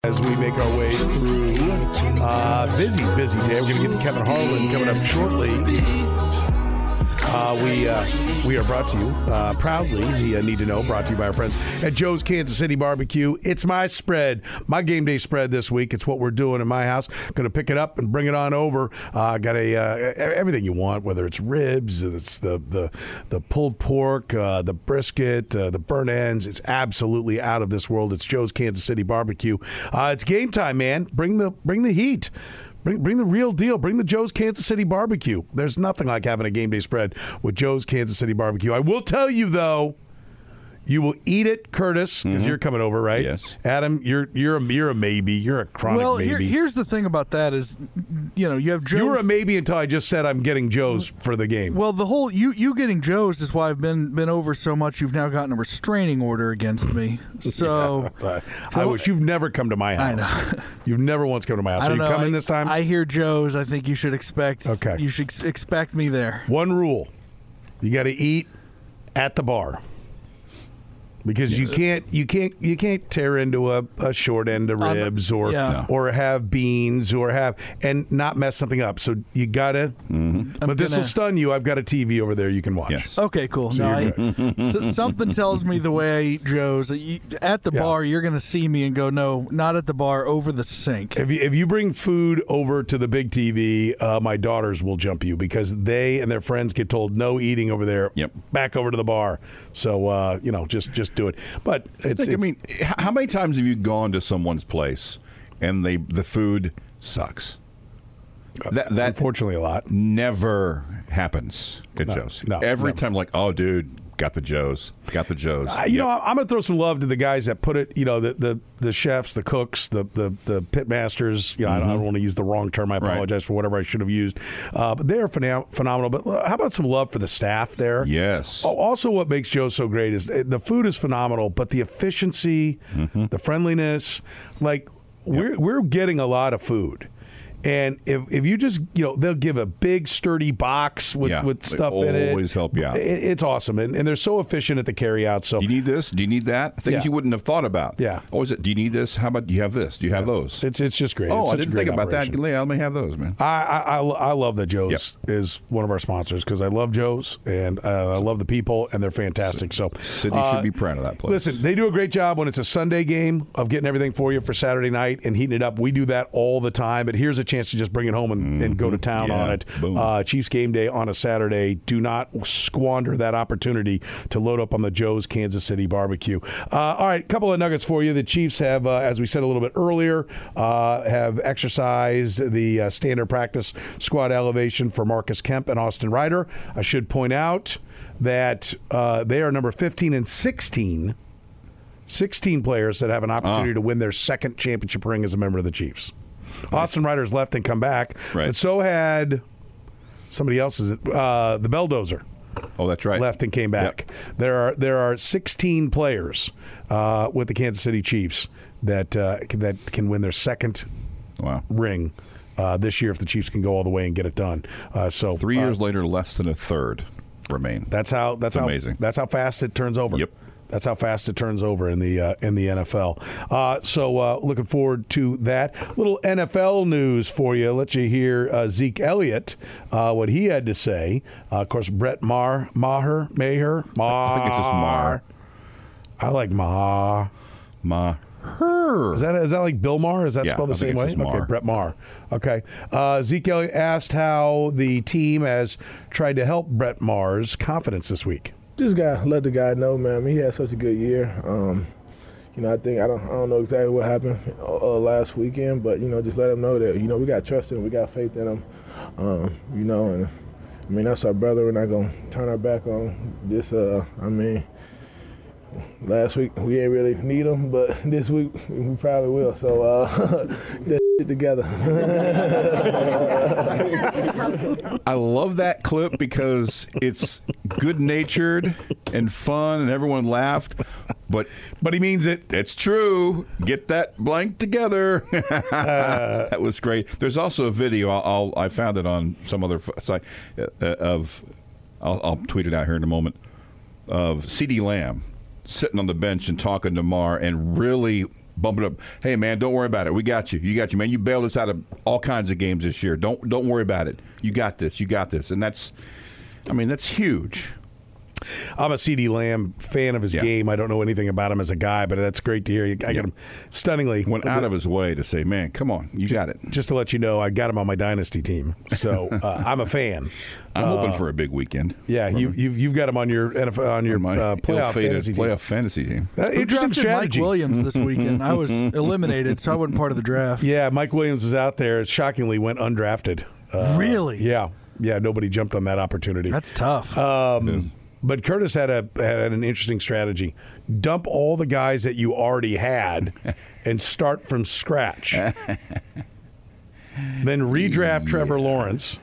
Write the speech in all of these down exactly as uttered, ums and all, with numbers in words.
As we make our way through uh, busy, busy day. We're going to get to Kevin Harlan coming up shortly. Uh, we uh, we are brought to you uh, proudly, the uh, Need to Know, brought to you by our friends at Joe's Kansas City Barbecue. It's my spread, my game day spread this week. It's what we're doing in my house. Going to pick it up and bring it on over. Uh, got a uh, everything you want, whether it's ribs, it's the the, the pulled pork, uh, the brisket, uh, the burnt ends. It's absolutely out of this world. It's Joe's Kansas City Barbecue. Uh, it's game time, man. Bring the bring the heat. Bring, bring the real deal. Bring the Joe's Kansas City Barbecue. There's nothing like having a game day spread with Joe's Kansas City Barbecue. I will tell you, though, you will eat it, Curtis, because mm-hmm. you're coming over, right? Yes. Adam, you're you're a, you're a maybe. You're a chronic well, maybe. Well, here, here's the thing about that is, you know, you have Joe's. You were a maybe until I just said I'm getting Joe's for the game. Well, the whole you you getting Joe's is why I've been been over so much. You've now gotten a restraining order against me. So, yeah, I wish you've never come to my house. I know. You've never once come to my house. I Are you know, coming I, this time? I hear Joe's. I think you should expect. Okay. You should ex- expect me there. One rule: you got to eat at the bar. Because you can't, you can't, you can't tear into a, a short end of ribs or yeah. or have beans or have and not mess something up. So you gotta. Mm-hmm. But this will stun you. I've got a T V over there you can watch. Yes. Okay, cool. So no, I, so something tells me the way I eat Joe's you, at the yeah. bar, you're gonna see me and go, no, not at the bar, over the sink. If you if you bring food over to the big T V, uh, my daughters will jump you because they and their friends get told no eating over there. Yep. Back over to the bar. So uh, you know, just just do it. But it's, I, think, it's, I mean, how many times have you gone to someone's place and they the food sucks? That, that unfortunately a lot never happens at no, Joe's. No, Every never. time, like, oh, dude, got the Joe's, got the Joe's. Uh, you yep. know, I'm going to throw some love to the guys that put it. You know, the the, the chefs, the cooks, the the, the pit masters. You know, mm-hmm. I, don't, I don't want to use the wrong term. I apologize right. for whatever I should have used. Uh, but they're phenom- phenomenal. But how about some love for the staff there? Yes. Also, what makes Joe so great is the food is phenomenal, but the efficiency, mm-hmm. the friendliness, like yep. we're we're getting a lot of food. And if if you just, you know, they'll give a big, sturdy box with, yeah, with stuff in it. Always help you out. It, it's awesome. And, and they're so efficient at the carry-out. So, do you need this? Do you need that? Things yeah. you wouldn't have thought about. Yeah. Or is it, do you need this? How about, do you have this? Do you have yeah. those? It's it's just great. Oh, it's I didn't think about operation. that. Yeah, let me have those, man. I I, I, I love that Joe's yep. is one of our sponsors because I love Joe's and uh, I love the people and they're fantastic. So, Sydney uh, should be proud of that place. Listen, they do a great job when it's a Sunday game of getting everything for you for Saturday night and heating it up. We do that all the time, but here's a chance to just bring it home and, mm-hmm. and go to town. Yeah, on it. Uh, Chiefs game day on a Saturday. Do not squander that opportunity to load up on the Joe's Kansas City Barbecue. Uh, all right, a couple of nuggets for you. The Chiefs have, uh, as we said a little bit earlier, uh, have exercised the uh, standard practice squad elevation for Marcus Kemp and Austin Ryder. I should point out that uh, they are number fifteen and sixteen. sixteen players that have an opportunity uh. to win their second championship ring as a member of the Chiefs. Austin Ryder's left and come back, right. but so had somebody else's, uh, the Belldozer. Oh, that's right. Left and came back. Yep. There are there are sixteen players uh, with the Kansas City Chiefs that uh, can, that can win their second wow. ring uh, this year if the Chiefs can go all the way and get it done. Uh, so three uh, years later, less than a third remain. That's how. That's it's how amazing. That's how fast it turns over. Yep. That's how fast it turns over in the uh, in the N F L. Uh, so uh, looking forward to that. Little N F L news for you. Let you hear uh, Zeke Elliott, uh, what he had to say. Uh, of course, Brett Maher, Maher, Maher, Maher. I think it's just Maher. I like Maher. Maher. Is that is that like Bill Maher? Is that yeah, spelled the I think same it's way? just Maher. Okay, Brett Maher. Okay. Uh, Zeke Elliott asked how the team has tried to help Brett Maher's confidence this week. Just got let the guy know, man. I mean, he had such a good year. Um, you know, I think I don't I don't know exactly what happened uh, last weekend, but you know, just let him know that you know we got trust in him, we got faith in him. Um, you know, and I mean that's our brother. We're not gonna turn our back on this. Uh, I mean, last week we ain't really need him, but this week we probably will. So uh, get it together. I love that clip because it's good-natured and fun, and everyone laughed. But but he means it. It's true. Get that blank together. uh, that was great. There's also a video. I'll, I'll I found it on some other site uh, of. I'll, I'll tweet it out here in a moment. Of CeeDee Lamb sitting on the bench and talking to Maher and really bump it up. Hey, man, don't worry about it. We got you. You got you, man. You bailed us out of all kinds of games this year. Don't don't worry about it. You got this. You got this. And that's, I mean, that's huge. I'm a CeeDee Lamb fan of his Yeah. game. I don't know anything about him as a guy, but that's great to hear. I got Yeah. him stunningly. Went out of his way to say, man, come on. You got it. Just to let you know, I got him on my dynasty team, so uh, I'm a fan. I'm uh, hoping for a big weekend. Yeah, you, you've you've got him on your N F L, on your my uh, playoff ill-fated fantasy team. playoff fantasy team. Uh, Who interesting drafted strategy. Mike Williams this weekend? I was eliminated, so I wasn't part of the draft. Yeah, Mike Williams was out there. Shockingly, went undrafted. Uh, Really? Yeah, yeah. Nobody jumped on that opportunity. That's tough. Um, but Curtis had a had an interesting strategy: dump all the guys that you already had, and start from scratch. Then redraft Trevor Lawrence,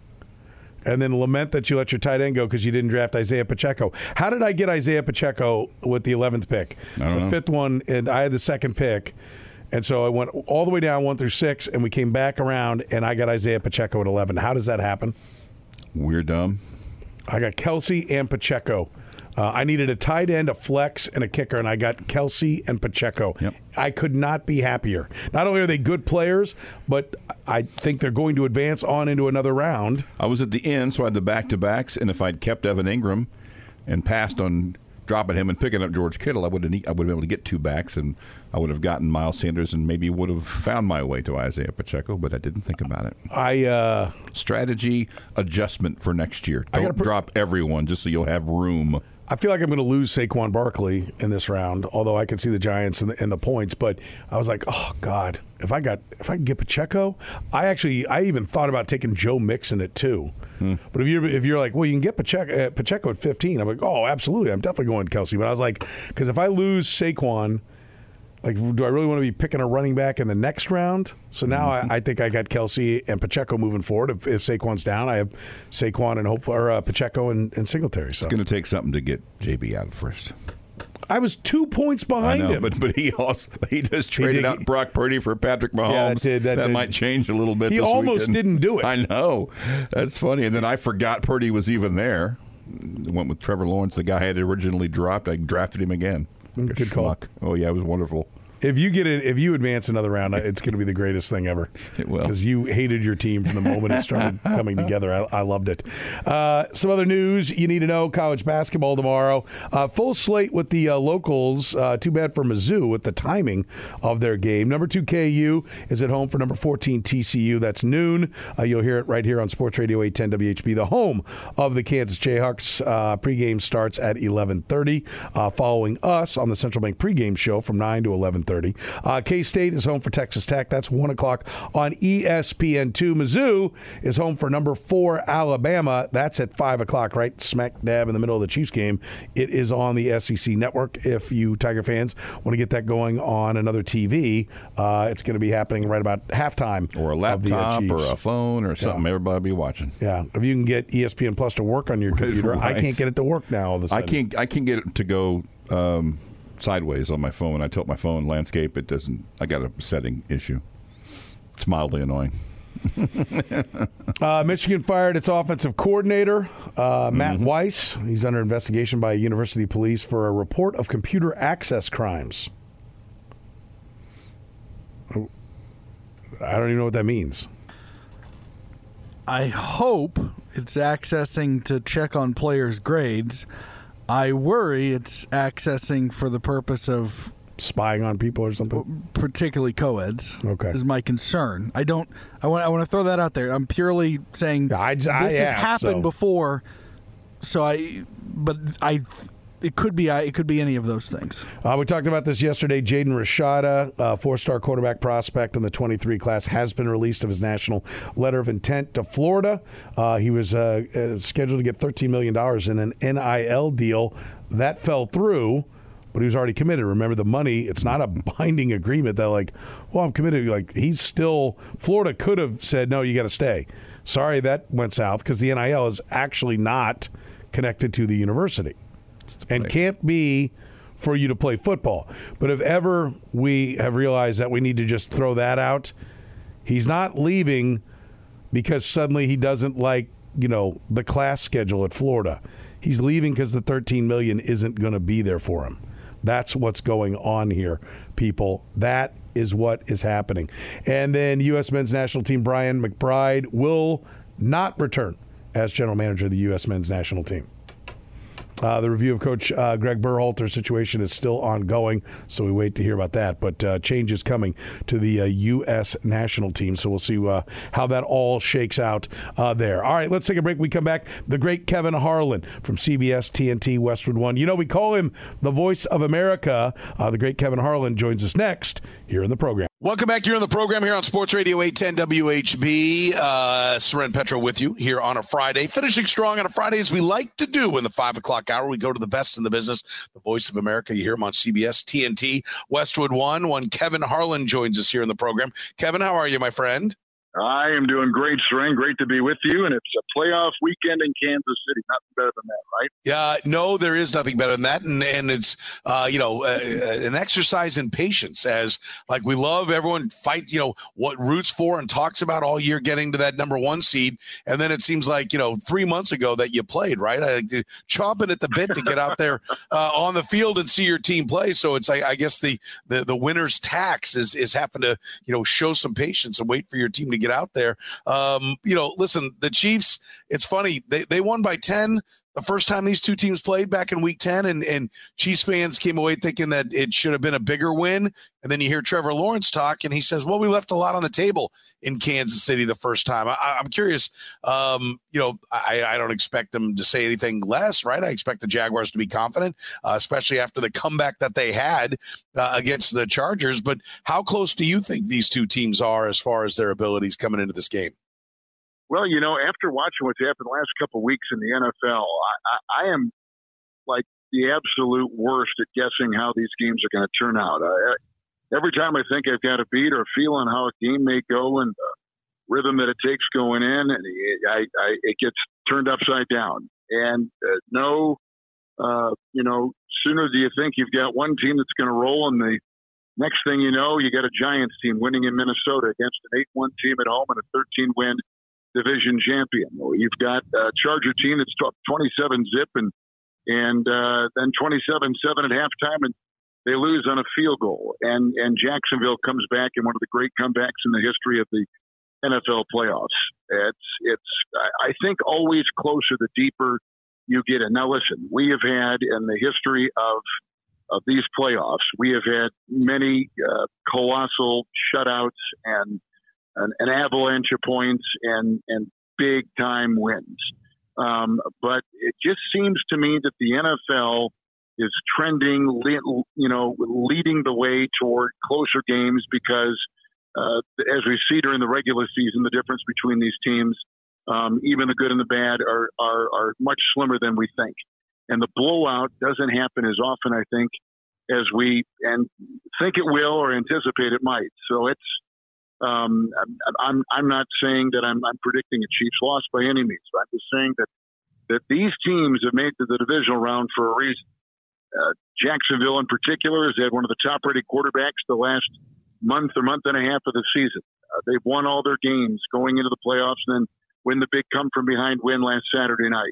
and then lament that you let your tight end go because you didn't draft Isaiah Pacheco. How did I get Isaiah Pacheco with the eleventh pick? I don't the know. fifth one, and I had the second pick. And so I went all the way down one through six, and we came back around, and I got Isaiah Pacheco at eleven. How does that happen? We're dumb. I got Kelsey and Pacheco. Uh, I needed a tight end, a flex, and a kicker, and I got Kelsey and Pacheco. Yep. I could not be happier. Not only are they good players, but I think they're going to advance on into another round. I was at the end, so I had the back-to-backs, and if I'd kept Evan Ingram and passed on dropping him and picking up George Kittle, I would have I would have been able to get two backs, and I would have gotten Miles Sanders and maybe would have found my way to Isaiah Pacheco, but I didn't think about it. I uh, Strategy adjustment for next year. I Don't gotta pr- drop everyone just so you'll have room. I feel like I'm going to lose Saquon Barkley in this round, although I can see the Giants and the, and the points. But I was like, oh God, if I got if I can get Pacheco, I actually I even thought about taking Joe Mixon at two. Hmm. But if you're if you're like, well, you can get Pacheco, uh, Pacheco at fifteen, I'm like, oh, absolutely, I'm definitely going Kelsey. But I was like, because if I lose Saquon, like, do I really want to be picking a running back in the next round? So now mm-hmm. I, I think I got Kelsey and Pacheco moving forward. If, if Saquon's down, I have Saquon and hope or uh, Pacheco and, and Singletary. So It's going to take something to get J B out first. I was two points behind I know, him. but but he also he just traded did- out Brock Purdy for Patrick Mahomes. Yeah, that did- that did. might change a little bit. He this almost weekend. didn't do it. I know. That's funny. And then I forgot Purdy was even there. Went with Trevor Lawrence, the guy I had originally dropped. I drafted him again. Good call. Schmuck. Oh yeah, it was wonderful. If you get it, if you advance another round, it's going to be the greatest thing ever. It will. Because you hated your team from the moment it started coming together. I, I loved it. Uh, some other news you need to know: college basketball tomorrow. Uh, full slate with the uh, locals. Uh, too bad for Mizzou with the timing of their game. Number two K U is at home for number fourteen T C U. That's noon. Uh, you'll hear it right here on Sports Radio eight ten W H B, the home of the Kansas Jayhawks. Uh, pregame starts at eleven thirty. Uh, following us on the Central Bank pregame show from nine to eleven thirty. Uh, K-State is home for Texas Tech. That's one o'clock on E S P N two. Mizzou is home for number four Alabama. That's at five o'clock, right smack dab in the middle of the Chiefs game. It is on the S E C network. If you Tiger fans want to get that going on another T V, uh, it's going to be happening right about halftime. Or a of the, uh, laptop or Chiefs. a phone or something. Yeah. Everybody be watching. Yeah, if you can get E S P N Plus to work on your computer, I Right. can't get it to work now all of a I sudden. can't. I can get it to go um, sideways on my phone. I tilt my phone landscape. It doesn't. I got a setting issue. It's mildly annoying. Uh, Michigan fired its offensive coordinator, uh, Matt Mm-hmm. Weiss. He's under investigation by university police for a report of computer access crimes. I don't even know what that means. I hope it's accessing to check on players' grades. I worry it's accessing for the purpose of Spying on people or something? particularly co-eds. Okay. Is my concern. I don't. I want. I want to throw that out there. I'm purely saying Yeah, I- I this has asked, happened so- before. So I. But I. It could be. It could be any of those things. Uh, we talked about this yesterday. Jaden Rashada, uh, four-star quarterback prospect in the twenty-three class, has been released of his national letter of intent to Florida. Uh, he was uh, uh, scheduled to get thirteen million dollars in an N I L deal. That fell through, but he was already committed. Remember, the money, it's not a binding agreement that, like, well, I'm committed. Like, he's still, Florida could have said, no, you got to stay. Sorry, that went south because the N I L is actually not connected to the university and can't be for you to play football. But if ever we have realized that we need to just throw that out, he's not leaving because suddenly he doesn't like, you know, the class schedule at Florida. He's leaving because the thirteen million dollars isn't going to be there for him. That's what's going on here, people. That is what is happening. And then U S men's national team Brian McBride will not return as general manager of the U S men's national team. Uh, the review of Coach uh, Greg Berhalter's situation is still ongoing, so we wait to hear about that. But uh, change is coming to the uh, U S national team, so we'll see uh, how that all shakes out uh, there. All right, let's take a break. We come back. The great Kevin Harlan from C B S, T N T, Westwood One. You know, we call him the voice of America. Uh, the great Kevin Harlan joins us next here in the program. Welcome back here on the program here on Sports Radio eight ten W H B. Uh, Seren Petra with you here on a Friday. Finishing strong on a Friday as we like to do in the five o'clock hour. We go to the best in the business, the voice of America. You hear him on C B S, T N T, Westwood One. When Kevin Harlan joins us here in the program. Kevin, how are you, my friend? I am doing great, Seren. Great to be with you. And it's a playoff weekend in Kansas City. Nothing better than that, right? Yeah, no, there is nothing better than that. And and it's, uh, you know, uh, an exercise in patience as, like, we love everyone fight, you know, what roots for and talks about all year getting to that number one seed. And then it seems like, you know, three months ago that you played, right? I, chomping at the bit to get out there uh, on the field and see your team play. So it's, I, I guess, the, the, the winner's tax is, is having to, you know, show some patience and wait for your team to get out there. Um, you know, listen, the Chiefs, it's funny. They, they won by ten the first time these two teams played back in week ten, and, and Chiefs fans came away thinking that it should have been a bigger win. And then you hear Trevor Lawrence talk, and he says, well, we left a lot on the table in Kansas City the first time. I, I'm curious, um, you know, I, I don't expect them to say anything less, right? I expect the Jaguars to be confident, uh, especially after the comeback that they had uh, against the Chargers. But how close do you think these two teams are as far as their abilities coming into this game? Well, you know, after watching what's happened the last couple of weeks in the N F L, I, I, I am like the absolute worst at guessing how these games are going to turn out. I, every time I think I've got a beat or a feeling how a game may go and the rhythm that it takes going in, and it, I, I, it gets turned upside down. And uh, no, uh, you know, sooner do you think you've got one team that's going to roll, and the next thing you know, you got a Giants team winning in Minnesota against an eight one team at home and a thirteen win division champion. You've got a Charger team that's twenty-seven zip and and uh, then twenty-seven seven at halftime, and they lose on a field goal. And and Jacksonville comes back in one of the great comebacks in the history of the N F L playoffs. It's it's I think always closer the deeper you get in. Now listen, we have had in the history of of these playoffs, we have had many uh, colossal shutouts and An, an avalanche of points and, and big time wins. Um, but it just seems to me that the N F L is trending, you know, leading the way toward closer games because uh, as we see during the regular season, the difference between these teams, um, even the good and the bad, are, are, are much slimmer than we think. And the blowout doesn't happen as often, I think, as we and think it will or anticipate it might. So it's, Um, I'm I'm not saying that I'm, I'm predicting a Chiefs loss by any means. But I'm just saying that that these teams have made it to the divisional round for a reason. Uh, Jacksonville, in particular, has had one of the top-rated quarterbacks the last month or month and a half of the season. Uh, they've won all their games going into the playoffs, and then win the big come-from-behind win last Saturday night.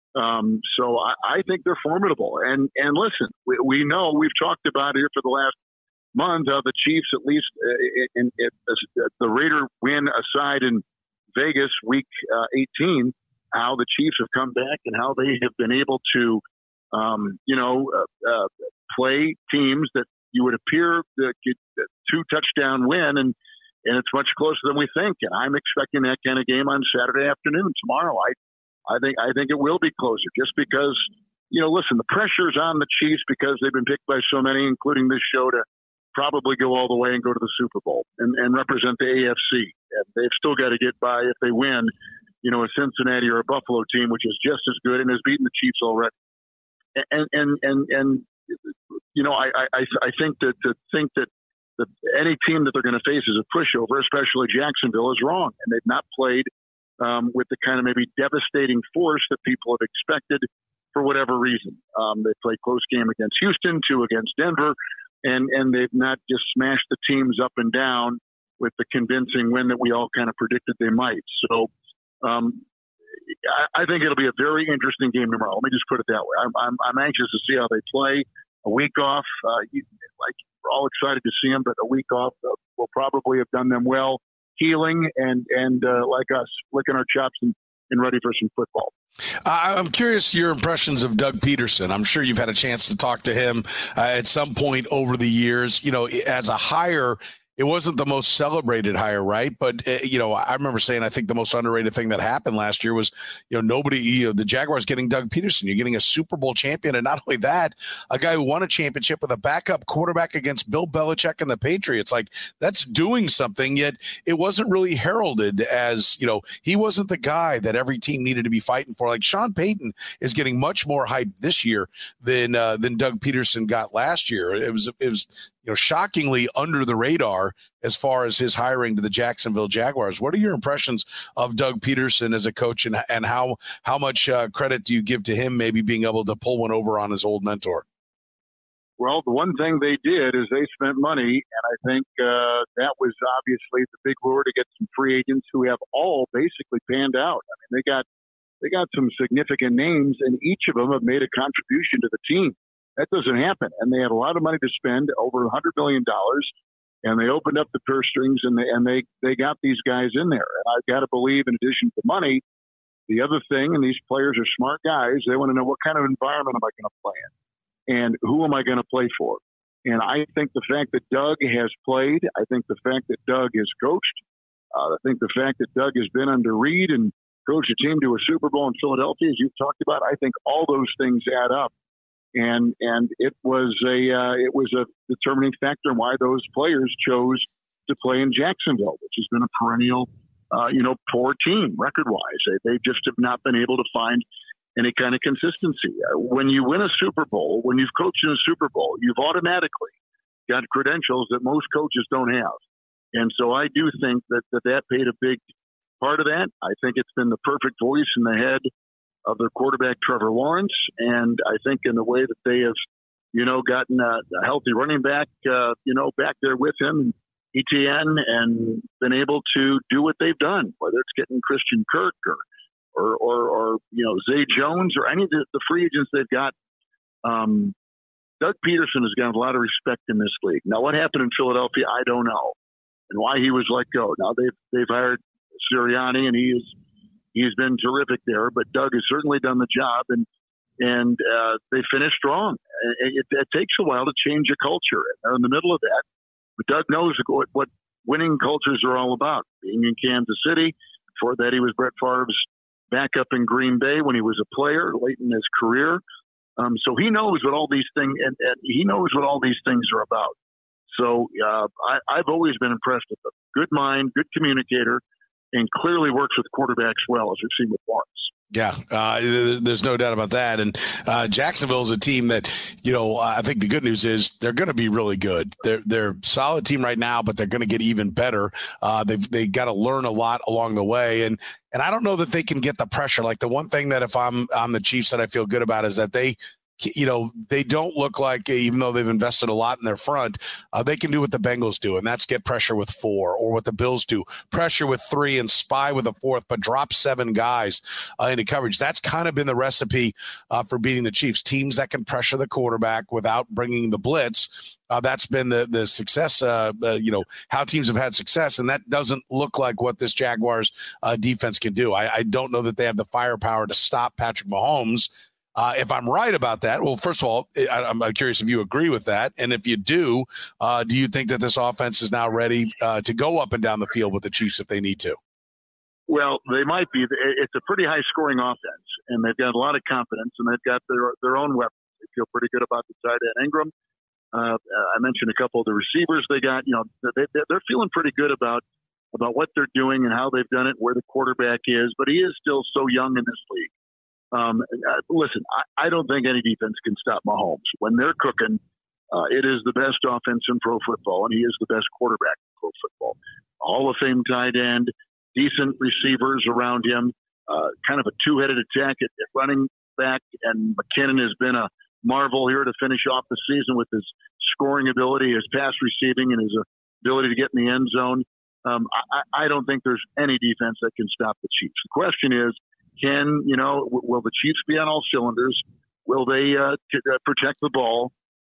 Um, so I, I think they're formidable. And and listen, we, we know we've talked about it here for the last month, uh, the Chiefs, at least uh, in, in, in the Raider win aside in Vegas week uh, eighteen, how the Chiefs have come back and how they have been able to, um, you know, uh, uh, play teams that you would appear to get a two touchdown win, and and it's much closer than we think. And I'm expecting that kind of game on Saturday afternoon tomorrow. I I think I think it will be closer, just because, you know, listen, the pressure's on the Chiefs because they've been picked by so many, including this show, to probably go all the way and go to the Super Bowl and, and represent the A F C. And they've still got to get by, if they win, you know, a Cincinnati or a Buffalo team, which is just as good and has beaten the Chiefs already. And, and, and, and you know, I, I, I think that to think that, that any team that they're going to face is a pushover, especially Jacksonville, is wrong. And they've not played um, with the kind of maybe devastating force that people have expected for whatever reason. Um, they played close game against Houston, two against Denver, and and they've not just smashed the teams up and down with the convincing win that we all kind of predicted they might. So um, I, I think it'll be a very interesting game tomorrow. Let me just put it that way. I'm, I'm, I'm anxious to see how they play. a week off. Uh, you, like we're all excited to see them, but a week off uh, will probably have done them well, healing and and uh, like us, licking our chops and, and ready for some football. Uh, I'm curious your impressions of Doug Peterson. I'm sure you've had a chance to talk to him uh, at some point over the years. You know, as a hire, it wasn't the most celebrated hire, right? But, uh, you know, I remember saying I think the most underrated thing that happened last year was, you know, nobody, you know, the Jaguars getting Doug Peterson. You're getting a Super Bowl champion. And not only that, a guy who won a championship with a backup quarterback against Bill Belichick and the Patriots. Like, that's doing something, yet it wasn't really heralded as, you know, he wasn't the guy that every team needed to be fighting for. Like, Sean Payton is getting much more hype this year than uh, than Doug Peterson got last year. It was, it was, you know, shockingly under the radar as far as his hiring to the Jacksonville Jaguars. What are your impressions of Doug Peterson as a coach, and and how how much uh, credit do you give to him maybe being able to pull one over on his old mentor? Well, the one thing they did is they spent money, and I think uh, that was obviously the big lure to get some free agents who have all basically panned out. I mean, they got they got some significant names, and each of them have made a contribution to the team. That doesn't happen. And they had a lot of money to spend, over one hundred million dollars, and they opened up the purse strings, and they, and they, they got these guys in there. And I've got to believe, in addition to money, the other thing, and these players are smart guys, they want to know, what kind of environment am I going to play in? And who am I going to play for? And I think the fact that Doug has played, I think the fact that Doug has coached, uh, I think the fact that Doug has been under Reid and coached a team to a Super Bowl in Philadelphia, as you've talked about, I think all those things add up. And and it was a uh, it was a determining factor in why those players chose to play in Jacksonville, which has been a perennial, uh, you know, poor team record-wise. They, they just have not been able to find any kind of consistency. Uh, when you win a Super Bowl, when you've coached in a Super Bowl, you've automatically got credentials that most coaches don't have. And so I do think that that, that played a big part of that. I think it's been the perfect voice in the head of their quarterback, Trevor Lawrence. And I think in the way that they have, you know, gotten a, a healthy running back, uh, you know, back there with him, E T N, and been able to do what they've done, whether it's getting Christian Kirk or, or, or, or you know, Zay Jones or any of the, the free agents they've got. Um, Doug Peterson has got a lot of respect in this league. Now, what happened in Philadelphia, I don't know, and why he was let go. Now, they've, they've hired Sirianni, and he is, he's been terrific there, but Doug has certainly done the job, and and uh, they finished strong. It, it, it takes a while to change a culture. They're in the middle of that, but Doug knows what, what winning cultures are all about. Being in Kansas City, before that he was Brett Favre's backup in Green Bay when he was a player late in his career. Um, so he knows what all these things, and, and he knows what all these things are about. So uh, I, I've always been impressed with him. Good mind, good communicator, and clearly works with quarterbacks well, as we've seen with Lawrence. Yeah, uh, there's no doubt about that. And uh, Jacksonville is a team that, you know, I think the good news is they're going to be really good. They're they're a solid team right now, but they're going to get even better. Uh, they've they got to learn a lot along the way, and and I don't know that they can get the pressure. Like the one thing that if I'm I'm the Chiefs that I feel good about is that they, you know, they don't look like, even though they've invested a lot in their front, uh, they can do what the Bengals do, and that's get pressure with four, or what the Bills do, pressure with three and spy with a fourth, but drop seven guys uh, into coverage. That's kind of been the recipe uh, for beating the Chiefs. Teams that can pressure the quarterback without bringing the blitz. Uh, that's been the the success, uh, uh, you know, how teams have had success, and that doesn't look like what this Jaguars uh, defense can do. I, I don't know that they have the firepower to stop Patrick Mahomes. Uh, if I'm right about that, well, first of all, I, I'm curious if you agree with that. And if you do, uh, do you think that this offense is now ready uh, to go up and down the field with the Chiefs if they need to? Well, they might be. It's a pretty high-scoring offense, and they've got a lot of confidence, and they've got their their own weapons. They feel pretty good about the tight end Ingram. Uh, I mentioned a couple of the receivers they got. You know, they, they're feeling pretty good about about what they're doing and how they've done it, where the quarterback is. But he is still so young in this league. Um, uh, listen, I, I don't think any defense can stop Mahomes. When they're cooking, uh, it is the best offense in pro football, and he is the best quarterback in pro football. Hall of Fame tight end, decent receivers around him, uh, kind of a two-headed attack at, at running back, and McKinnon has been a marvel here to finish off the season with his scoring ability, his pass receiving, and his ability to get in the end zone. Um, I, I don't think there's any defense that can stop the Chiefs. The question is, Can, you know, will the Chiefs be on all cylinders? Will they uh, t- uh, protect the ball?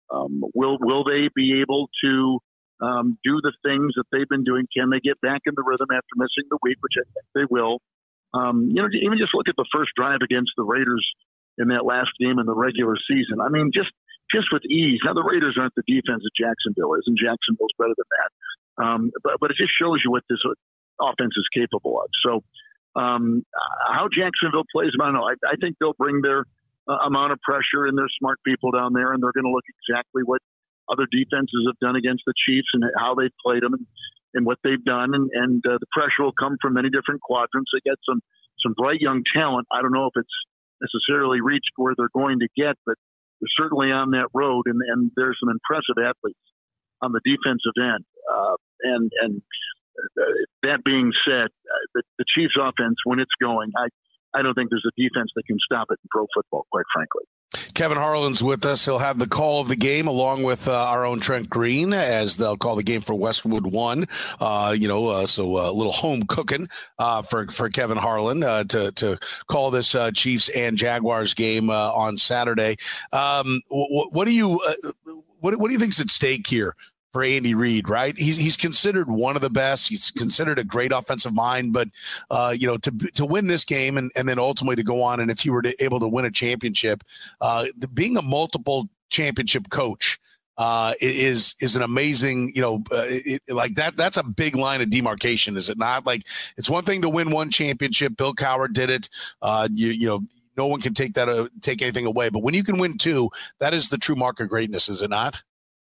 Um, will will they be able to um, do the things that they've been doing? Can they get back in the rhythm after missing the week, which I think they will? Um, you know, even just look at the first drive against the Raiders in that last game in the regular season. I mean, just just with ease. Now, the Raiders aren't the defense that Jacksonville is, and Jacksonville's better than that. Um, but, but it just shows you what this offense is capable of. So um, how Jacksonville plays, I don't know. I, I think they'll bring their uh, amount of pressure, and they're smart people down there, and they're going to look exactly what other defenses have done against the Chiefs and how they've played them and, and what they've done. And, and uh, the pressure will come from many different quadrants. They get some, some bright young talent. I don't know if it's necessarily reached where they're going to get, but they're certainly on that road. And, and there's some impressive athletes on the defensive end. Uh, and, and uh, that being said, uh, the, the Chiefs offense, when it's going, I, I don't think there's a defense that can stop it in pro football, quite frankly. Kevin Harlan's with us. He'll have the call of the game along with uh, our own Trent Green, as they'll call the game for Westwood One. Uh, you know, uh, so a little home cooking uh, for for Kevin Harlan uh, to to call this uh, Chiefs and Jaguars game uh, on Saturday. Um, wh- what do you uh, what what do you think's at stake here for Andy Reid, right? He's he's considered one of the best. He's considered a great offensive mind, but uh, you know, to to win this game and, and then ultimately to go on, and if you were to, able to win a championship, uh, the, being a multiple championship coach uh, is is an amazing, you know, uh, it, like that. That's a big line of demarcation, is it not? Like, it's one thing to win one championship. Bill Cowher did it. Uh, you you know, no one can take that uh, take anything away. But when you can win two, that is the true mark of greatness, is it not?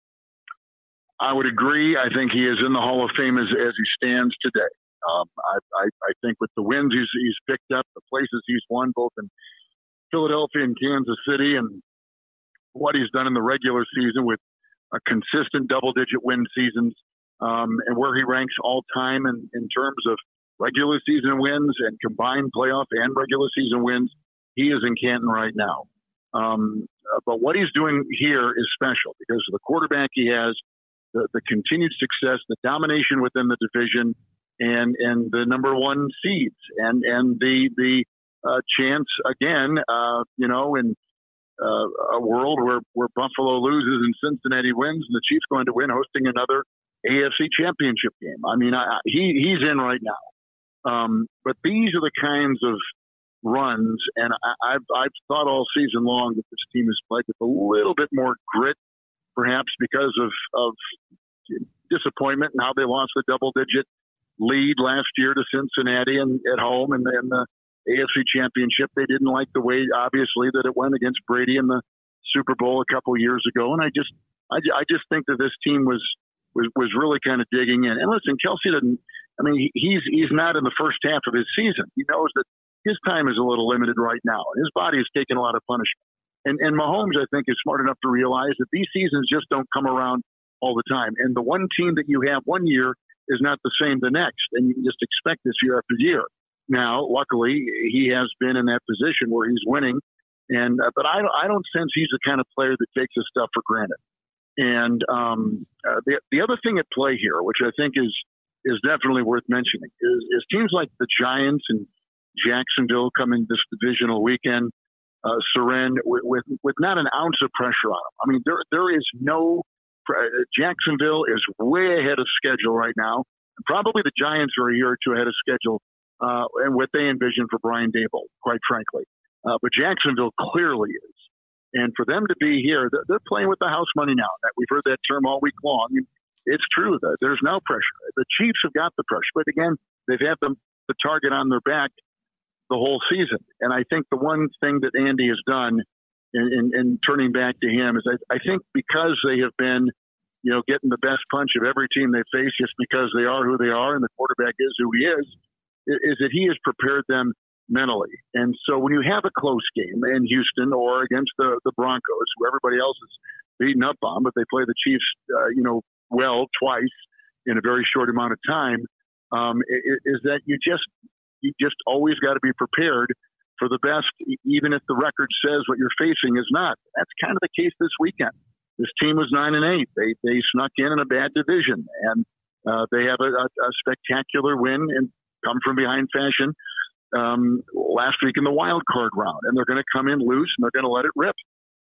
I would agree. I think he is in the Hall of Fame as, as he stands today. Um, I, I, I think with the wins he's, he's picked up, the places he's won, both in Philadelphia and Kansas City, and what he's done in the regular season with a consistent double-digit win seasons, um, and where he ranks all time in, in terms of regular season wins and combined playoff and regular season wins, he is in Canton right now. Um, but what he's doing here is special because of the quarterback he has, The, the continued success, the domination within the division, and and the number one seeds, and and the the uh, chance again, uh, you know, in uh, a world where, where Buffalo loses and Cincinnati wins, and the Chiefs going to win, hosting another A F C Championship game. I mean, I, he he's in right now. Um, but these are the kinds of runs, and I, I've I've thought all season long that this team has played with a little bit more grit. Perhaps because of, of disappointment and how they lost the double-digit lead last year to Cincinnati and at home and then the A F C Championship. They didn't like the way, obviously, that it went against Brady in the Super Bowl a couple years ago. And I just, I, I just think that this team was, was, was really kind of digging in. And listen, Kelsey didn't. I mean, he's he's not in the first half of his season. He knows that his time is a little limited right now, and his body is taking a lot of punishment. And, and Mahomes, I think, is smart enough to realize that these seasons just don't come around all the time. And the one team that you have one year is not the same the next. And you can just expect this year after year. Now, luckily, he has been in that position where he's winning. And uh, but I, I don't sense he's the kind of player that takes his stuff for granted. And um, uh, the, the other thing at play here, which I think is is definitely worth mentioning, is, is teams like the Giants and Jacksonville coming this divisional weekend, Uh, Seren with, with with not an ounce of pressure on them. I mean, there there is no – Jacksonville is way ahead of schedule right now. Probably the Giants are a year or two ahead of schedule uh, and what they envision for Brian Daboll, quite frankly. Uh, but Jacksonville clearly is. And for them to be here, they're, they're playing with the house money now. We've heard that term all week long. I mean, it's true that there's no pressure. The Chiefs have got the pressure. But, again, they've had the, the target on their back the whole season. And I think the one thing that Andy has done in, in, in turning back to him is I, I think because they have been, you know, getting the best punch of every team they face just because they are who they are and the quarterback is who he is, is that he has prepared them mentally. And so when you have a close game in Houston or against the, the Broncos, who everybody else is beating up on, but they play the Chiefs, uh, you know, well twice in a very short amount of time, um, is that you just, you just always got to be prepared for the best, even if the record says what you're facing is not. That's kind of the case this weekend. This team was nine and eight. They they snuck in in a bad division, and uh, they have a, a, a spectacular win and come from behind fashion um, last week in the wild card round. And they're going to come in loose and they're going to let it rip.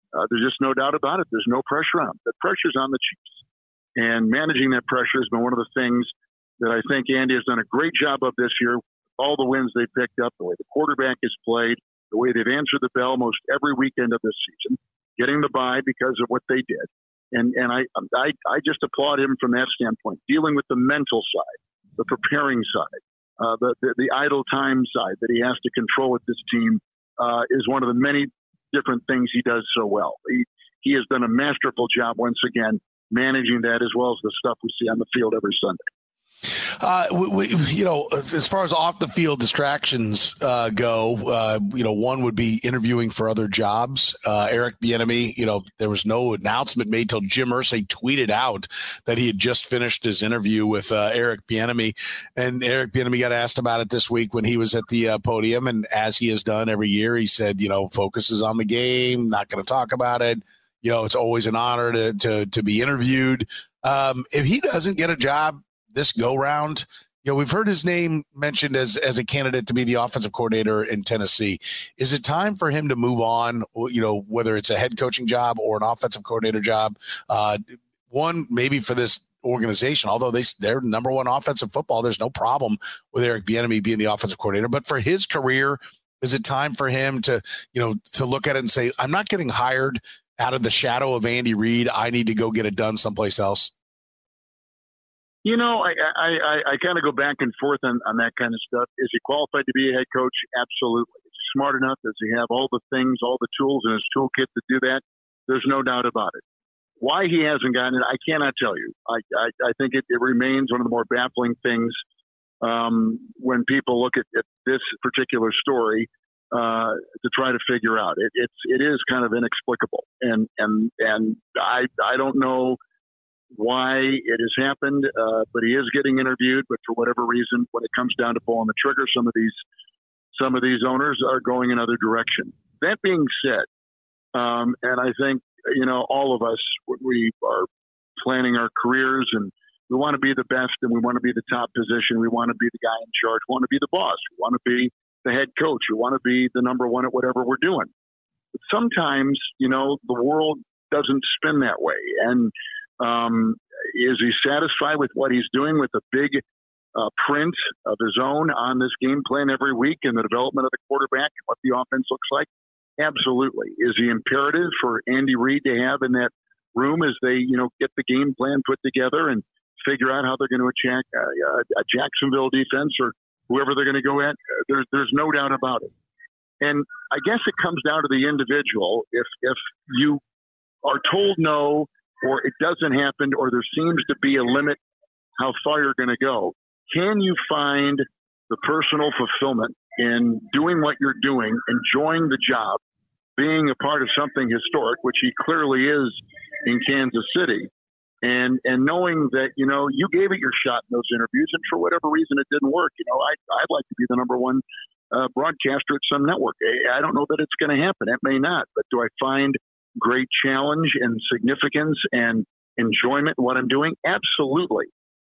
Uh, there's just no doubt about it. There's no pressure on them. The pressure's on the Chiefs. And managing that pressure has been one of the things that I think Andy has done a great job of this year. All the wins they picked up, the way the quarterback has played, the way they've answered the bell most every weekend of this season, getting the bye because of what they did. And and I, I, I just applaud him from that standpoint, dealing with the mental side, the preparing side, uh, the, the, the idle time side that he has to control with this team uh, is one of the many different things he does so well. He, he has done a masterful job once again managing that, as well as the stuff we see on the field every Sunday. Uh, we, we, you know, as far as off the field distractions uh, go, uh, you know, one would be interviewing for other jobs. Uh, Eric Bieniemy, you know, there was no announcement made till Jim Irsay tweeted out that he had just finished his interview with uh, Eric Bieniemy, and Eric Bieniemy got asked about it this week when he was at the uh, podium, and as he has done every year, he said, you know, focuses on the game, not going to talk about it. You know, it's always an honor to to to be interviewed. Um, if he doesn't get a job this go round, you know, we've heard his name mentioned as as a candidate to be the offensive coordinator in Tennessee. Is it time for him to move on? You know, whether it's a head coaching job or an offensive coordinator job, uh, one maybe for this organization, although they they're number one offensive football, there's no problem with Eric Bieniemy being the offensive coordinator. But for his career, is it time for him to, you know, to look at it and say, I'm not getting hired out of the shadow of Andy Reid. I need to go get it done someplace else? You know, I I, I, I kind of go back and forth on, on that kind of stuff. Is he qualified to be a head coach? Absolutely. Is he smart enough? Does he have all the things, all the tools in his toolkit to do that? There's no doubt about it. Why he hasn't gotten it, I cannot tell you. I, I, I think it, it remains one of the more baffling things um, when people look at, at this particular story uh, to try to figure out. It, it's it is kind of inexplicable, and and and I I don't know why it has happened, uh, but he is getting interviewed. But for whatever reason, when it comes down to pulling the trigger, some of these some of these owners are going another direction. That being said, um, and I think you know all of us, we are planning our careers, and we want to be the best, and we want to be the top position. We want to be the guy in charge. We want to be the boss. We want to be the head coach. We want to be the number one at whatever we're doing. But sometimes, you know, the world doesn't spin that way. And um, is he satisfied with what he's doing with a big uh, print of his own on this game plan every week and the development of the quarterback and what the offense looks like? Absolutely. Is he imperative for Andy Reid to have in that room as they, you know, get the game plan put together and figure out how they're going to attack uh, a Jacksonville defense or whoever they're going to go at? There's there's no doubt about it. And I guess it comes down to the individual. If if you are told no, or it doesn't happen, or there seems to be a limit how far you're going to go, can you find the personal fulfillment in doing what you're doing, enjoying the job, being a part of something historic, which he clearly is in Kansas City, and and knowing that, you know, you gave it your shot in those interviews, and for whatever reason it didn't work. You know, I, I'd like to be the number one uh, broadcaster at some network. I don't know that it's going to happen. It may not. But do I find great challenge and significance and enjoyment in what I'm doing? Absolutely.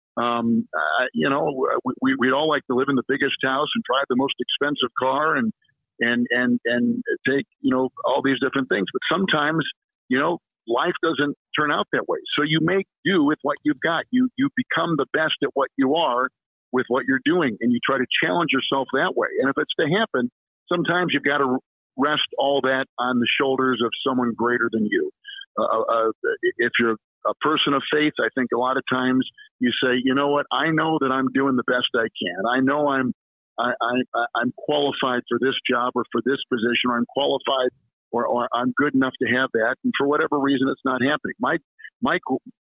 Um, uh, you know, we, we'd all like to live in the biggest house and drive the most expensive car and and and and take, you know, all these different things. But sometimes, you know, life doesn't turn out that way. So you make do with what you've got. You you become the best at what you are with what you're doing, and you try to challenge yourself that way. And if it's to happen, sometimes you've got to rest all that on the shoulders of someone greater than you. Uh, uh, if you're a person of faith, I think a lot of times you say, you know what, I know that I'm doing the best I can. I know I'm I, I, I'm qualified for this job or for this position, or I'm qualified or, or I'm good enough to have that. And for whatever reason, it's not happening. My my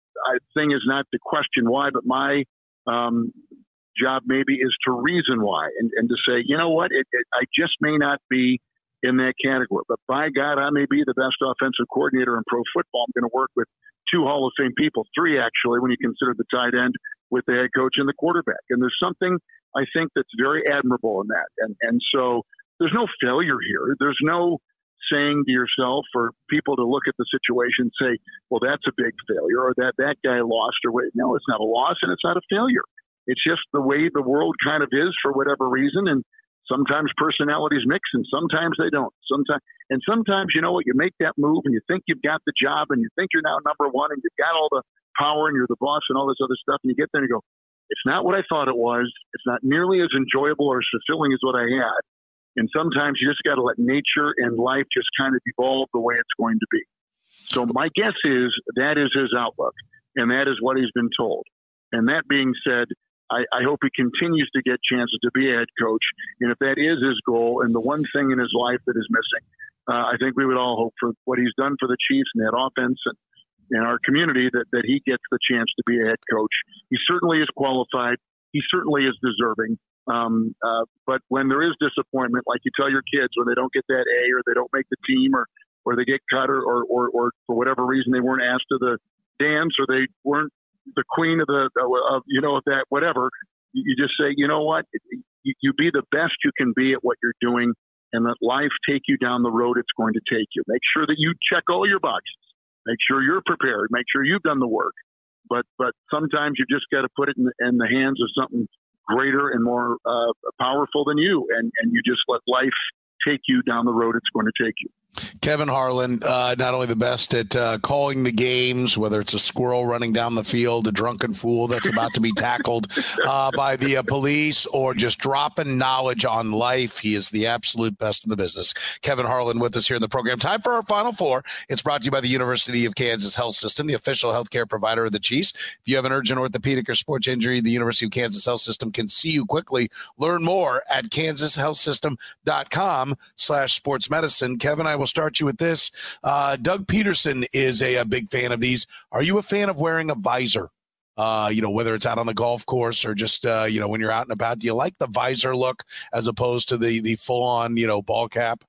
thing is not to question why, but my um, job maybe is to reason why and, and to say, you know what, it, it, I just may not be in that category. But by God, I may be the best offensive coordinator in pro football. I'm going to work with two Hall of Fame people, three actually, when you consider the tight end with the head coach and the quarterback. And there's something I think that's very admirable in that. And and so there's no failure here. There's no saying to yourself or people to look at the situation and say, well, that's a big failure, or that that guy lost, or wait. No, it's not a loss and it's not a failure. It's just the way the world kind of is for whatever reason. And sometimes personalities mix and sometimes they don't. Sometimes, and sometimes, you know what, you make that move and you think you've got the job and you think you're now number one and you've got all the power and you're the boss and all this other stuff. And you get there and you go, it's not what I thought it was. It's not nearly as enjoyable or as fulfilling as what I had. And sometimes you just got to let nature and life just kind of evolve the way it's going to be. So my guess is that is his outlook, and that is what he's been told. And that being said, I, I hope he continues to get chances to be a head coach. And if that is his goal and the one thing in his life that is missing, uh, I think we would all hope for what he's done for the Chiefs and that offense and, and our community that, that he gets the chance to be a head coach. He certainly is qualified. He certainly is deserving. Um, uh, but when there is disappointment, like you tell your kids when they don't get that A or they don't make the team or, or they get cut or, or, or, or for whatever reason they weren't asked to the dance or they weren't the queen of the, of, you know, of that, whatever, you just say, you know what, you, you be the best you can be at what you're doing and let life take you down the road it's going to take you. Make sure that you check all your boxes. Make sure you're prepared. Make sure you've done the work. But but sometimes you just got to put it in the, in the hands of something greater and more uh, powerful than you, and, and you just let life take you down the road it's going to take you. Kevin Harlan, uh, not only the best at uh, calling the games, whether it's a squirrel running down the field, a drunken fool that's about to be tackled uh, by the uh, police, or just dropping knowledge on life. He is the absolute best in the business. Kevin Harlan with us here in the program. Time for our Final Four. It's brought to you by the University of Kansas Health System, the official healthcare provider of the Chiefs. If you have an urgent orthopedic or sports injury, the University of Kansas Health System can see you quickly. Learn more at kansas health system dot com slash sports medicine. Kevin, I will start you with this. Uh, Doug Peterson is a, a big fan of these. Are you a fan of wearing a visor? Uh, you know, whether it's out on the golf course or just, uh, you know, when you're out and about, do you like the visor look as opposed to the, the full on, you know, ball cap?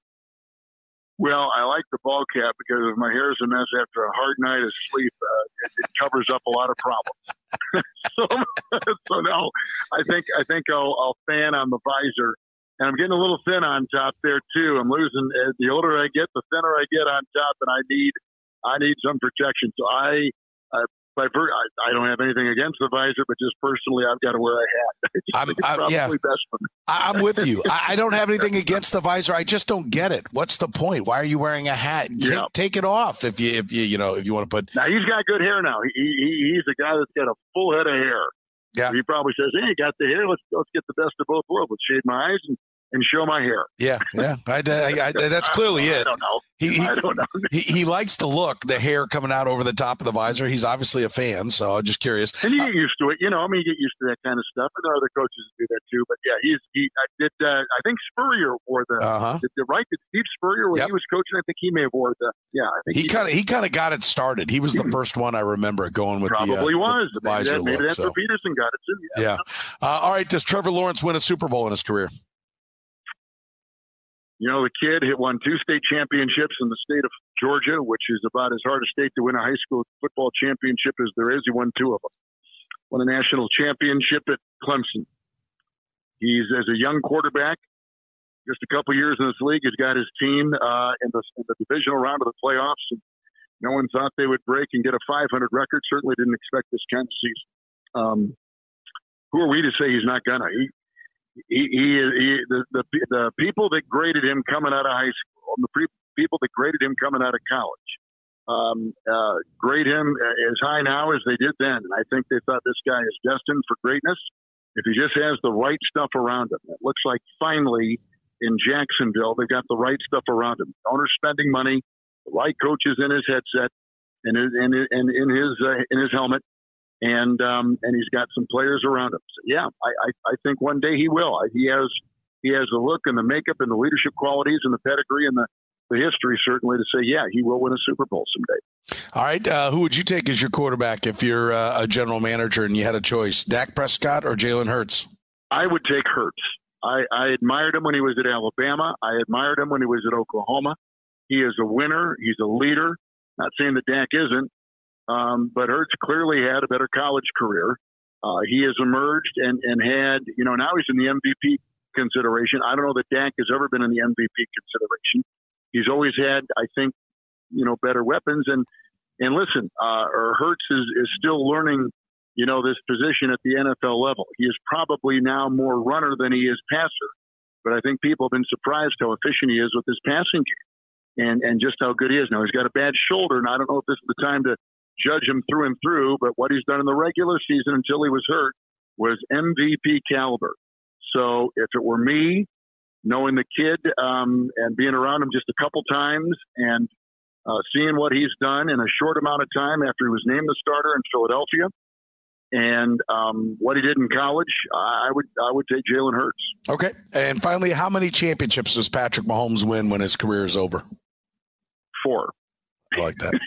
Well, I like the ball cap because if my hair is a mess after a hard night of sleep, uh, it, it covers up a lot of problems. so, so no, I think, I think I'll, I'll fan on the visor. And I'm getting a little thin on top there too. I'm losing. Uh, the older I get, the thinner I get on top, and I need, I need some protection. So I, uh, by ver- I, I don't have anything against the visor, but just personally, I've got to wear a hat. I'm, it's I, probably yeah. best for me. I'm with you. I, I don't have anything against the visor. I just don't get it. What's the point? Why are you wearing a hat? Take, yeah. take it off if you, if you, you know, if you want to put. Now he's got good hair. Now he, he he's a guy that's got a full head of hair. Yeah. He probably says, "Hey, got the hair. Let's let's get the best of both worlds. Let's shave my eyes and." and show my hair. Yeah, yeah. I, I, I, that's clearly it. I don't know. He, he, I don't know. he, he likes to look, the hair coming out over the top of the visor. He's obviously a fan, so I'm just curious. And you get used to it. You know, I mean, you get used to that kind of stuff. And there are other coaches who do that too. But, yeah, he's he I did. Uh, I think Spurrier wore the, uh-huh. did, the right. Did Steve Spurrier, when yep. he was coaching, I think he may have wore the, yeah. I think he kind of he kind of got it started. He was the first one I remember going with Probably the Probably uh, was. The, the maybe visor that, maybe look. that's So. where Peterson got it too. Yeah. yeah. Uh, all right, does Trevor Lawrence win a Super Bowl in his career? You know, the kid hit won two state championships in the state of Georgia, which is about as hard a state to win a high school football championship as there is. He won two of them. Won a national championship at Clemson. He's, as a young quarterback, just a couple years in this league, he's got his team uh, in, the, in the divisional round of the playoffs. And no one thought they would break and get a five hundred record. Certainly didn't expect this kind of season. Um, who are we to say he's not gonna? He, He, he, he the, the the people that graded him coming out of high school, and the pre- people that graded him coming out of college, um, uh, grade him as high now as they did then. And I think they thought this guy is destined for greatness if he just has the right stuff around him. It looks like finally in Jacksonville they've got the right stuff around him. The owner's spending money, the right coaches in his headset, and in, in, in, in his uh, in his helmet. And um, and he's got some players around him. So, yeah, I, I, I think one day he will. He has he has the look and the makeup and the leadership qualities and the pedigree and the, the history certainly to say, yeah, he will win a Super Bowl someday. All right, uh, who would you take as your quarterback if you're uh, a general manager and you had a choice, Dak Prescott or Jalen Hurts? I would take Hurts. I, I admired him when he was at Alabama. I admired him when he was at Oklahoma. He is a winner. He's a leader. Not saying that Dak isn't. Um, but Hurts clearly had a better college career. Uh, he has emerged and, and had, you know, now he's in the M V P consideration. I don't know that Dak has ever been in the M V P consideration. He's always had, I think, you know, better weapons. And, and listen, uh, or Hurts is, is still learning, you know, this position at the N F L level. He is probably now more runner than he is passer. but I think people have been surprised how efficient he is with his passing game and, and just how good he is. Now, he's got a bad shoulder, and I don't know if this is the time to judge him through and through, but what he's done in the regular season until he was hurt was M V P caliber. So if it were me, knowing the kid um, and being around him just a couple times and uh, seeing what he's done in a short amount of time after he was named the starter in Philadelphia and um, what he did in college, I would I would take Jalen Hurts. Okay. And finally, how many championships does Patrick Mahomes win when his career is over? Four. I like that.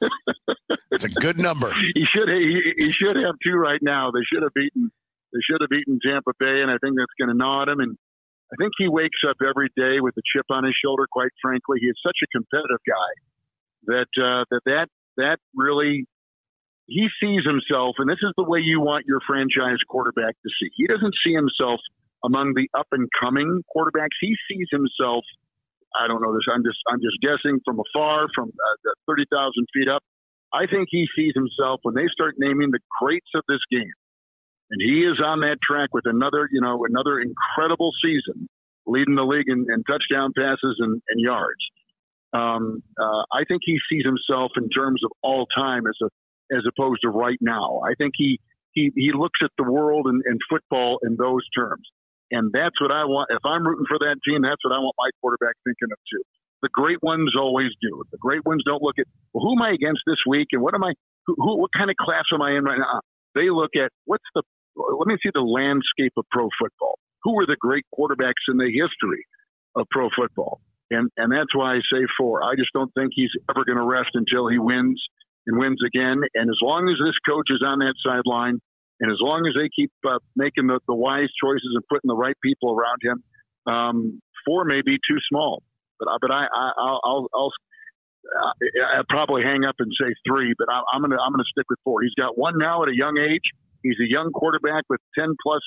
It's a good number. He should he, he should have two right now. They should have beaten they should have beaten Tampa Bay, and I think that's going to gnaw at him. And I think he wakes up every day with a chip on his shoulder. Quite frankly, he is such a competitive guy that uh, that that that really he sees himself, and this is the way you want your franchise quarterback to see. He doesn't see himself among the up and coming quarterbacks. He sees himself. I don't know this. I'm just I'm just guessing from afar, from uh, thirty thousand feet up. I think he sees himself when they start naming the greats of this game, and he is on that track with another, you know, another incredible season, leading the league in, in touchdown passes and, and yards. Um, uh, I think he sees himself in terms of all time as a as opposed to right now. I think he he he looks at the world and, and football in those terms. And that's what I want. If I'm rooting for that team, that's what I want my quarterback thinking of too. The great ones always do. The great ones don't look at, well, who am I against this week? And what am I, who, who what kind of class am I in right now? They look at what's the, let me see the landscape of pro football. Who were the great quarterbacks in the history of pro football? And, and that's why I say four. I just don't think he's ever going to rest until he wins and wins again. And as long as this coach is on that sideline, and as long as they keep uh, making the, the wise choices and putting the right people around him, um, four may be too small. But but I, I I'll I'll, I'll, I'll probably hang up and say three. But I, I'm gonna I'm gonna stick with four. He's got one now at a young age. He's a young quarterback with ten plus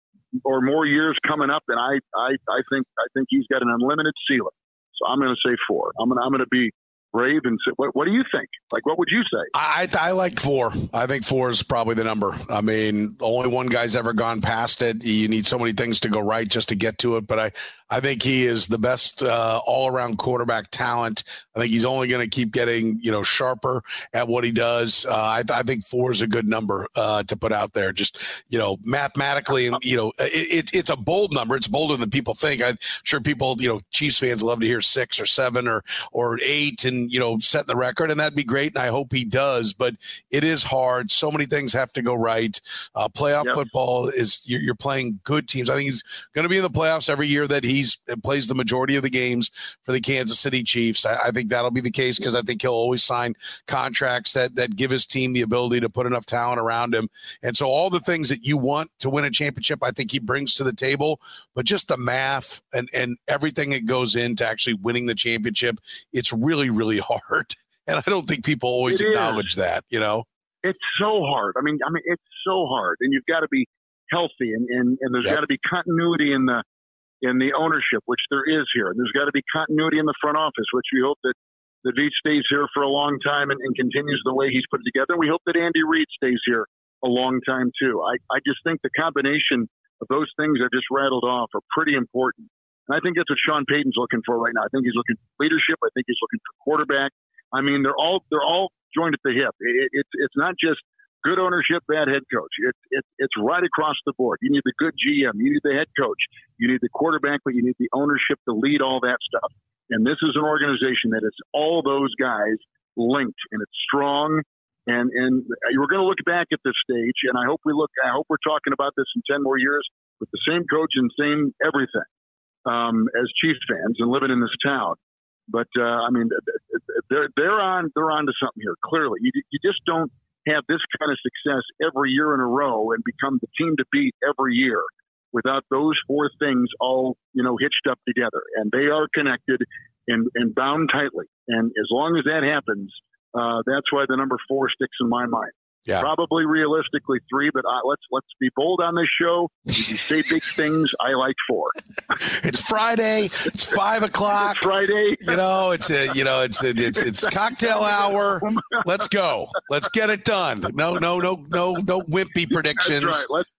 or more years coming up, and I I, I think I think he's got an unlimited ceiling. So I'm gonna say four. I'm gonna I'm gonna be brave and say, what, what do you think? Like, what would you say? I, I like four. I think four is probably the number. I mean, only one guy's ever gone past it. You need so many things to go right just to get to it. But I, I think he is the best uh, all-around quarterback talent. I think he's only going to keep getting, you know, sharper at what he does. Uh, I, I think four is a good number uh, to put out there. Just, you know, mathematically, and you know, it, it, it's a bold number. It's bolder than people think. I'm sure people, you know, Chiefs fans love to hear six or seven or or eight, and you know, set the record, and that'd be great. And I hope he does. But it is hard. So many things have to go right. Uh, playoff yep. football is you're, you're playing good teams. I think he's going to be in the playoffs every year that he He's plays the majority of the games for the Kansas City Chiefs. I, I think that'll be the case because I think he'll always sign contracts that that give his team the ability to put enough talent around him. And so all the things that you want to win a championship, I think he brings to the table. But just the math and, and everything that goes into actually winning the championship, it's really, really hard. And I don't think people always it acknowledge is. that, you know? It's so hard. I mean, I mean, it's so hard. And you've got to be healthy, and, and, and there's yep. got to be continuity in the in the ownership, which there is here. And there's got to be continuity in the front office, which we hope that the Veach stays here for a long time and, and continues the way he's put it together. And we hope that Andy Reid stays here a long time too. I, I just think the combination of those things I just rattled off are pretty important. And I think that's what Sean Payton's looking for right now. I think he's looking for leadership. I think he's looking for quarterback. I mean, they're all, they're all joined at the hip. It, it's, it's not just good ownership, bad head coach. It's it's it's right across the board. You need the good G M. You need the head coach. You need the quarterback, but you need the ownership to lead all that stuff. And this is an organization that is all those guys linked, and it's strong. And and we're going to look back at this stage, and I hope we look. I hope we're talking about this in ten more years with the same coach and same everything um, as Chiefs fans and living in this town. But uh, I mean, they're they're on they're on to something here. Clearly, you you just don't have this kind of success every year in a row and become the team to beat every year without those four things all, you know, hitched up together. And they are connected and, and bound tightly. And as long as that happens, uh, that's why the number four sticks in my mind. Yeah. Probably realistically three, but uh, let's let's be bold on this show. You say big things. I like four. It's Friday. It's five o'clock. It's Friday. You know, it's a, you know, it's a, it's it's cocktail hour. Let's go. Let's get it done. No, no, no, no, no wimpy predictions. That's right. Let's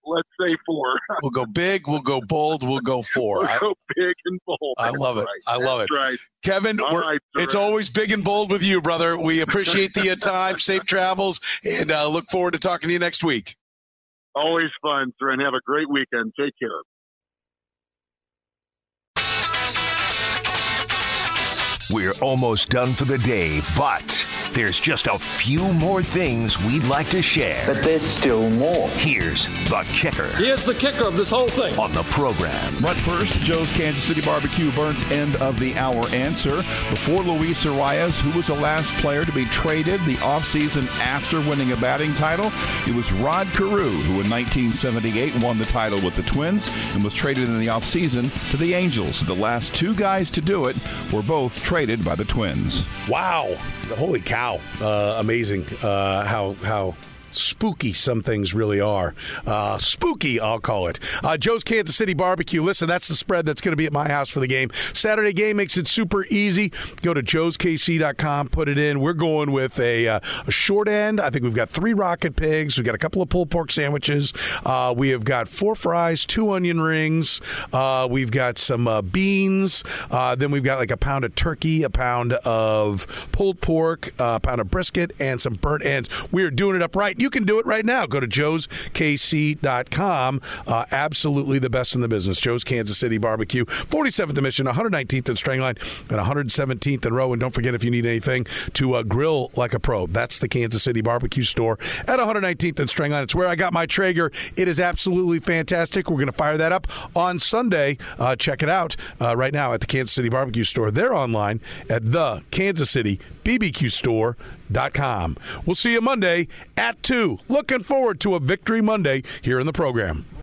let's say four. We'll go big. We'll go bold. We'll go four. We'll go big and bold. I love it. Right. I love That's it. Right. Kevin, All we're, right, it's sir. always big and bold with you, brother. We appreciate the uh, time, safe travels, and uh, look forward to talking to you next week. Always fun, sir, and have a great weekend. Take care. We're almost done for the day, but there's just a few more things we'd like to share. But there's still more. Here's the kicker. He is the kicker of this whole thing. On the program. But first, Joe's Kansas City Barbecue Burns end of the hour answer. Before Luis Arias, who was the last player to be traded the offseason after winning a batting title? It was Rod Carew, who in nineteen seventy-eight won the title with the Twins and was traded in the offseason to the Angels. The last two guys to do it were both traded by the Twins. Wow. Holy cow. Uh, amazing uh, how how spooky some things really are. Uh, spooky, I'll call it. Uh, Joe's Kansas City Barbecue. Listen, that's the spread that's going to be at my house for the game. Saturday game makes it super easy. Go to joes k c dot com, put it in. We're going with a, uh, a short end. I think we've got three rocket pigs. We've got a couple of pulled pork sandwiches. Uh, we have got four fries, two onion rings. Uh, we've got some uh, beans. Uh, then we've got like a pound of turkey, a pound of pulled pork, uh, a pound of brisket, and some burnt ends. We're doing it up right. You can do it right now. Go to joes k c dot com. Uh, absolutely the best in the business. Joe's Kansas City Barbecue, forty-seventh and Mission, one hundred nineteenth and Strangline, and one hundred seventeenth and Row. And don't forget, if you need anything to uh, grill like a pro, that's the Kansas City Barbecue store at one hundred nineteenth and Strangline. It's where I got my Traeger. It is absolutely fantastic. We're going to fire that up on Sunday. Uh, check it out uh, right now at the Kansas City Barbecue store. They're online at the Kansas City B B Q store dot com. We'll see you Monday at two. Looking forward to a Victory Monday here in the program.